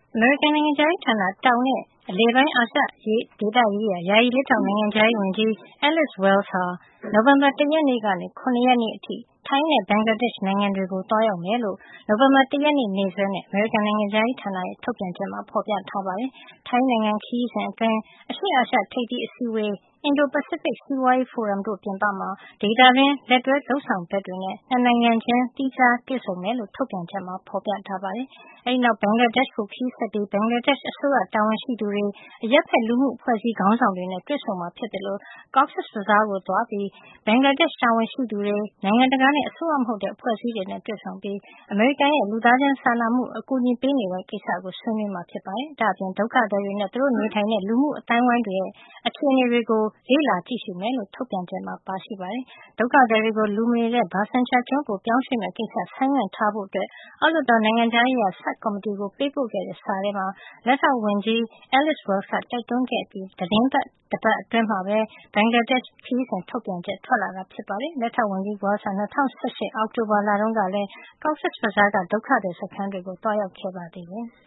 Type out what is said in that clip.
အမေရိကန်နိုင်ငံခြားရေးဌာန တောင်နဲ့ အလယ်ပိုင်းအာရှဒေသရေးရာ ယာယီလက်ထောက်နိုင်ငံခြားရေးဝန်ကြီး Alice Wells ဟာ နိုဝင်ဘာ ၁ ရက်နေ့ကနေ ၇ ရက်နေ့အထိ ထိုင်းနဲ့ ဘင်္ဂလားဒေ့ရှ်နိုင်ငံတွေကို သွားရောက်မယ်လို့ နိုဝင်ဘာ ၁ ရက်နေ့ နေ့စွဲနဲ့ အမေရိကန်နိုင်ငံခြားရေးဌာနရဲ့ ထုတ်ပြန်ချက်မှာ ဖေါ်ပြထားပါတယ်။ ထိုင်းနိုင်ငံခရီးစဉ်အတွင်း အရှေ့အာရှထိပ်သီးအစည်းအဝေး အင်ဒို-ပစိဖိတ်စီးပွားရေးဖိုရမ်တို့ပြင်ပမှာ ဒေသတွင်း လက်တွဲလုပ်ဆောင်ဘက်တွေနဲ့ ၂ နိုင်ငံချင်း သီးခြားတွေ့ဆုံမယ်လို့ ထုတ်ပြန်ချက်မှာ ဖေါ်ပြထားပါတယ်။ အဲဒီနောက် ဘင်္ဂလားဒေ့ရှ်ကို ခရီးဆက်ပြီး ဘင်္ဂလားဒေ့ရှ်အစိုးရတာဝန်ရှိသူတွေ၊ အရပ်ဖက်လူမှုအဖွဲ့အစည်းခေါင်းဆောင်တွေနဲ့ တွေ့ဆုံမှာဖြစ်သလို Cox's Bazar ကိုသွားပြီး ဘင်္ဂလားဒေ့ရှ်တာဝန်ရှိသူတွေ၊ နိုင်ငံတကာနဲ့ အစိုးရမဟုတ်တဲ့ အဖွဲ့အစည်းတွေနဲ့ တွေ့ဆုံပြီး အမေရိကန်ရဲ့ လူသားချင်းစာနာမှုအကူညီပေးနေတဲ့ကိစ္စကို ဆွေးနွေးမှာဖြစ်ပါတယ်။ ဒါ့အပြင် ဒုက္ခသည်တွေနဲ့ သူတို့နေထိုင်တဲ့ လူမှုအသိုင်းဝိုင်းတွေရဲ့ အခြေအနေတွေကို လေ့လာကြည့်ရှုမယ်လို့ ထုတ်ပြန်ချက်မှာ ပါရှိပါတယ်။ ဒုက္ခသည်တွေကို လူမနေတဲ့ Bhasan Char ကျွန်းကို ပြောင်းရွှေ့မယ့်ကိစ္စ ဆိုင်းငံ့ထားဖို့ အောက်လွှတ်တော် နိုင်ငံခြားရေးရာ ဆပ်ကော်မတီကို ပေးပို့ခဲ့တဲ့ စာထဲမှာ လက်ထောက်ဝန်ကြီး Alice Wells က တိုက်တွန်းခဲ့အပြီး သီတင်းတပတ်အတွင်းမှာပဲ ဘင်္ဂလားဒေ့ရှ်ခရီးစဉ် ထုတ်ပြန်ချက် ထွက်လာတာဖြစ်ပါတယ်။ လက်ထောက်ဝန်ကြီး Wells ဟာ ၂၀၁၈ အောက်တိုဘာလတုန်းကလည်း Cox's Bazar က ဒုက္ခသည်စခန်းတွေကို သွားရောက်ခဲ့ပါသေးတယ်။